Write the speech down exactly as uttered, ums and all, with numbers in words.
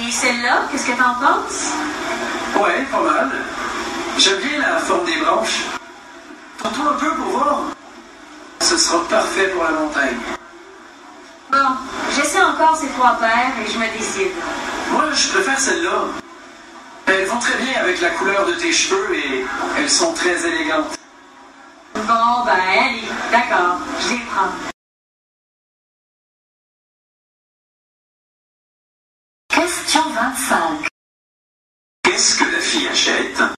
Et celle-là, qu'est-ce que t'en penses? Ouais, pas mal. J'aime bien la forme des branches. Tourne-toi un peu pour voir. Ce sera parfait pour la montagne. Bon, j'essaie encore ces trois paires et je me décide. Moi, je préfère celle-là. Elles vont très bien avec la couleur de tes cheveux et elles sont très élégantes. Bon, ben, allez, d'accord, je les prends. Question vingt-cinq. Qu'est-ce que la fille achète?